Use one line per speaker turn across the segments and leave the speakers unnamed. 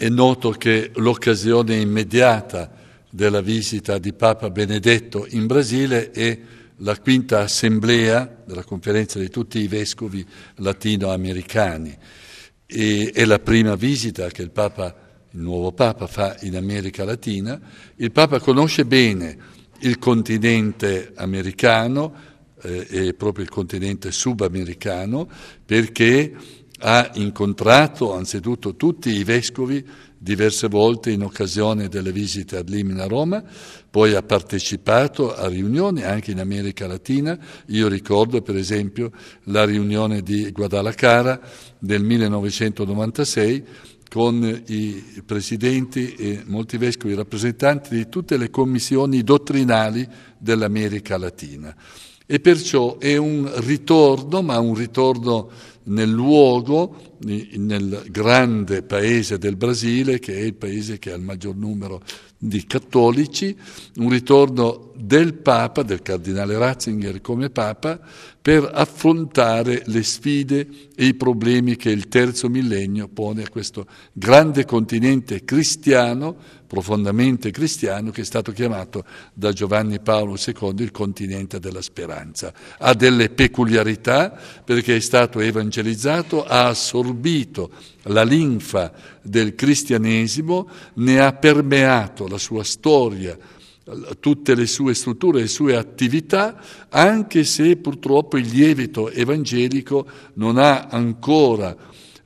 È noto che l'occasione immediata della visita di Papa Benedetto in Brasile è la quinta assemblea della conferenza di tutti i vescovi latinoamericani. È la prima visita che il nuovo Papa fa in America Latina. Il Papa conosce bene il continente americano, e proprio il continente subamericano, perché ha incontrato anzitutto tutti i vescovi diverse volte in occasione delle visite ad Limina a Roma, poi ha partecipato a riunioni anche in America Latina. Io ricordo per esempio la riunione di Guadalajara del 1996 con i presidenti e molti vescovi rappresentanti di tutte le commissioni dottrinali dell'America Latina. E perciò è un ritorno, ma un ritorno nel luogo, nel grande paese del Brasile, che è il paese che ha il maggior numero di cattolici, un ritorno del Papa, del cardinale Ratzinger come Papa, per affrontare le sfide e i problemi che il terzo millennio pone a questo grande continente cristiano, profondamente cristiano, che è stato chiamato da Giovanni Paolo II il continente della speranza. Ha delle peculiarità perché è stato evangelizzato, ha assorbito la linfa del cristianesimo, ne ha permeato la sua storia, tutte le sue strutture, le sue attività, anche se purtroppo il lievito evangelico non ha ancora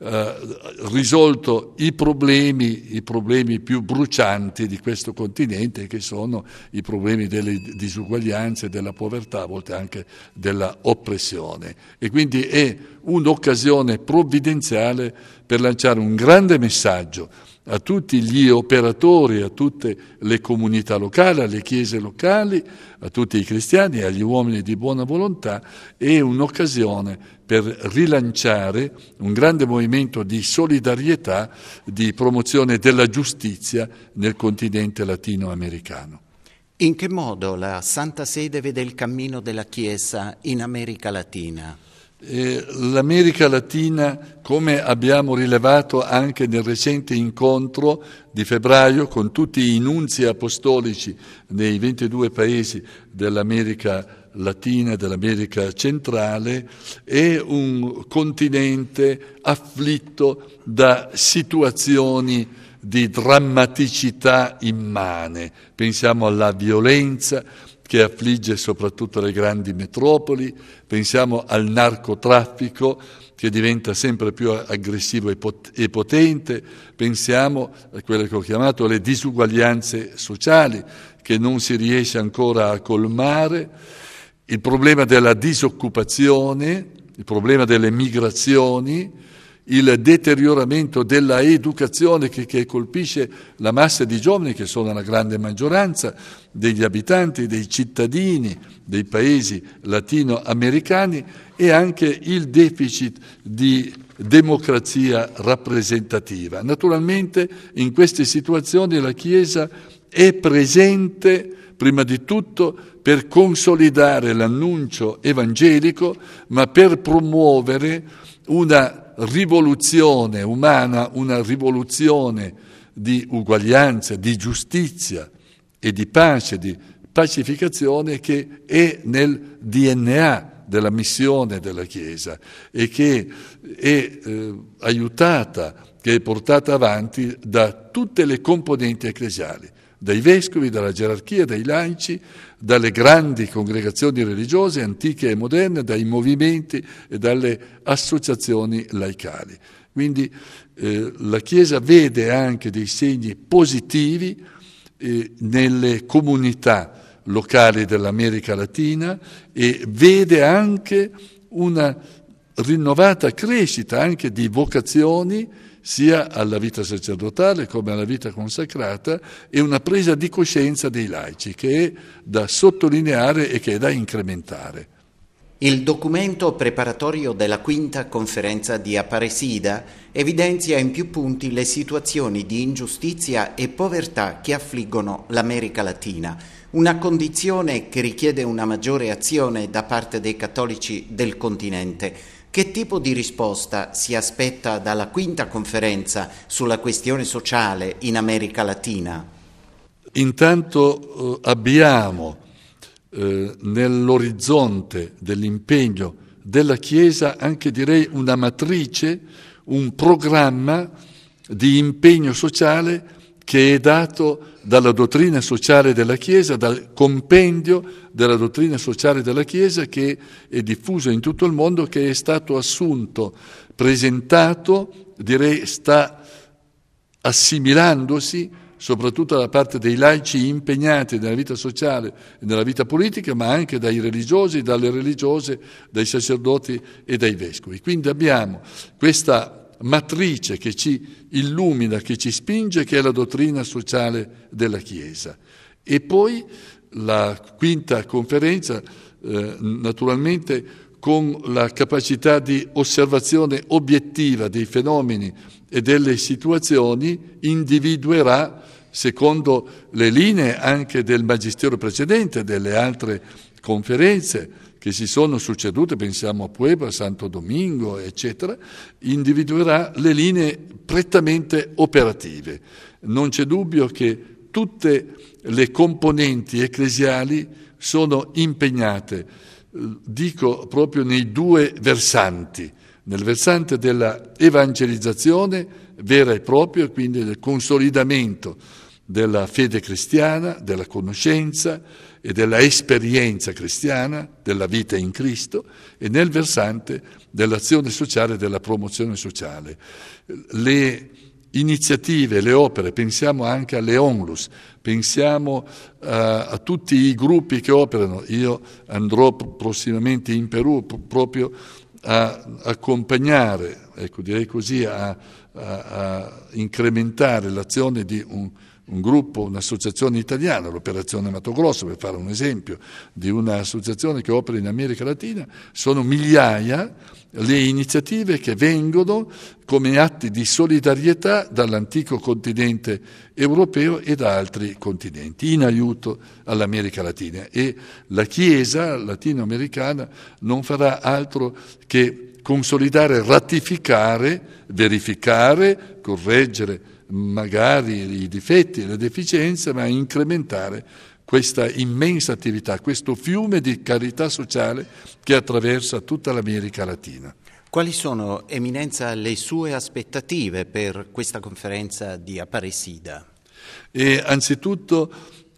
risolto i problemi più brucianti di questo continente, che sono i problemi delle disuguaglianze, della povertà, a volte anche della oppressione. E quindi è un'occasione provvidenziale per lanciare un grande messaggio a tutti gli operatori, a tutte le comunità locali, alle chiese locali, a tutti i cristiani e agli uomini di buona volontà. È un'occasione per rilanciare un grande movimento di solidarietà, di promozione della giustizia nel continente latinoamericano.
In che modo la Santa Sede vede il cammino della Chiesa in America Latina?
L'America Latina, come abbiamo rilevato anche nel recente incontro di febbraio con tutti i nunzi apostolici nei 22 paesi dell'America Latina e dell'America centrale, è un continente afflitto da situazioni di drammaticità immane. Pensiamo alla violenza che affligge soprattutto le grandi metropoli, pensiamo al narcotraffico che diventa sempre più aggressivo e potente, pensiamo a quelle che ho chiamato le disuguaglianze sociali che non si riesce ancora a colmare, il problema della disoccupazione, il problema delle migrazioni, il deterioramento della educazione che colpisce la massa di giovani, che sono la grande maggioranza degli abitanti, dei cittadini dei paesi latinoamericani, e anche il deficit di democrazia rappresentativa. Naturalmente in queste situazioni la Chiesa è presente prima di tutto per consolidare l'annuncio evangelico, ma per promuovere una rivoluzione umana, una rivoluzione di uguaglianza, di giustizia e di pace, di pacificazione, che è nel DNA della missione della Chiesa e che è aiutata, che è portata avanti da tutte le componenti ecclesiali, dai vescovi, dalla gerarchia, dai laici, dalle grandi congregazioni religiose antiche e moderne, dai movimenti e dalle associazioni laicali. Quindi la Chiesa vede anche dei segni positivi nelle comunità locali dell'America Latina e vede anche una rinnovata crescita anche di vocazioni sia alla vita sacerdotale come alla vita consacrata, e una presa di coscienza dei laici che è da sottolineare e che è da incrementare.
Il documento preparatorio della quinta conferenza di Aparecida evidenzia in più punti le situazioni di ingiustizia e povertà che affliggono l'America Latina, una condizione che richiede una maggiore azione da parte dei cattolici del continente, Che tipo di risposta si aspetta dalla quinta conferenza sulla questione sociale in America Latina?
Intanto abbiamo nell'orizzonte dell'impegno della Chiesa anche direi una matrice, un programma di impegno sociale che è dato dalla dottrina sociale della Chiesa, dal compendio della dottrina sociale della Chiesa che è diffuso in tutto il mondo, che è stato assunto, presentato, direi sta assimilandosi soprattutto da parte dei laici impegnati nella vita sociale e nella vita politica, ma anche dai religiosi, dalle religiose, dai sacerdoti e dai vescovi. Quindi abbiamo questa matrice che ci illumina, che ci spinge, che è la dottrina sociale della Chiesa. E poi la quinta conferenza, naturalmente con la capacità di osservazione obiettiva dei fenomeni e delle situazioni, individuerà, secondo le linee anche del magistero precedente, delle altre conferenze che si sono succedute, pensiamo a Puebla, Santo Domingo, eccetera, individuerà le linee prettamente operative. Non c'è dubbio che tutte le componenti ecclesiali sono impegnate, dico proprio nei due versanti, nel versante della evangelizzazione vera e propria, quindi del consolidamento della fede cristiana, della conoscenza e della esperienza cristiana, della vita in Cristo, e nel versante dell'azione sociale e della promozione sociale. Le iniziative, le opere, pensiamo anche alle Onlus, pensiamo a tutti i gruppi che operano. Io andrò prossimamente in Perù proprio a accompagnare, ecco, direi così, a incrementare l'azione di un gruppo, un'associazione italiana, l'Operazione Mato Grosso, per fare un esempio di un'associazione che opera in America Latina. Sono migliaia le iniziative che vengono come atti di solidarietà dall'antico continente europeo e da altri continenti in aiuto all'America Latina, e la Chiesa latinoamericana non farà altro che consolidare, ratificare, verificare, correggere magari i difetti e le deficienze, ma incrementare questa immensa attività, questo fiume di carità sociale che attraversa tutta l'America Latina.
Quali sono, Eminenza, le sue aspettative per questa conferenza di Aparecida?
Anzitutto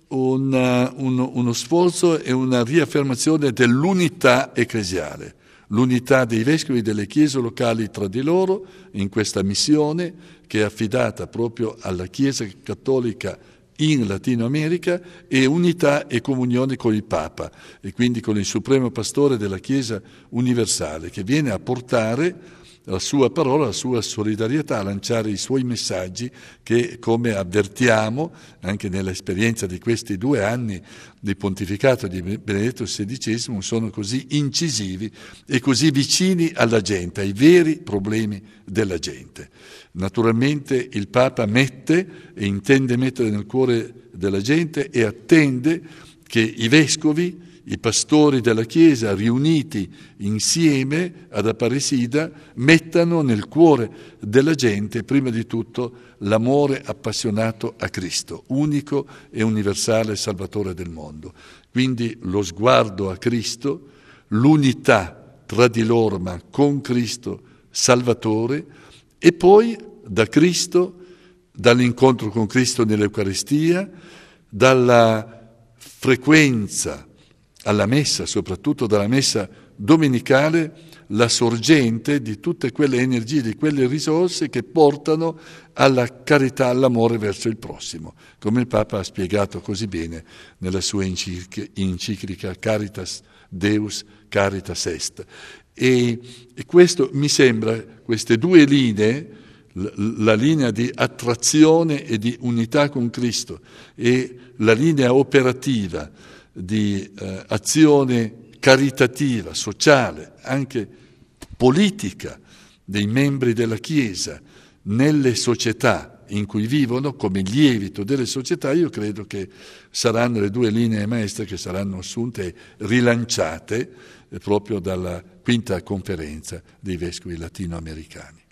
uno sforzo e una riaffermazione dell'unità ecclesiale, l'unità dei vescovi e delle chiese locali tra di loro in questa missione che è affidata proprio alla Chiesa Cattolica in Latino America, e unità e comunione con il Papa e quindi con il Supremo Pastore della Chiesa universale, che viene a portare la sua parola, la sua solidarietà, a lanciare i suoi messaggi che, come avvertiamo anche nell'esperienza di questi 2 anni di pontificato di Benedetto XVI, sono così incisivi e così vicini alla gente, ai veri problemi della gente. Naturalmente il Papa mette e intende mettere nel cuore della gente e attende che i vescovi, i pastori della Chiesa riuniti insieme ad Aparecida mettano nel cuore della gente prima di tutto l'amore appassionato a Cristo, unico e universale Salvatore del mondo. Quindi lo sguardo a Cristo, l'unità tra di loro ma con Cristo Salvatore, e poi da Cristo, dall'incontro con Cristo nell'Eucaristia, dalla frequenza alla messa, soprattutto dalla messa domenicale, la sorgente di tutte quelle energie, di quelle risorse che portano alla carità, all'amore verso il prossimo, come il Papa ha spiegato così bene nella sua enciclica Caritas Deus, Caritas Est. E questo mi sembra, queste 2 linee, la linea di attrazione e di unità con Cristo e la linea operativa di azione caritativa, sociale, anche politica dei membri della Chiesa nelle società in cui vivono, come lievito delle società, io credo che saranno le 2 linee maestre che saranno assunte e rilanciate proprio dalla quinta conferenza dei vescovi latinoamericani.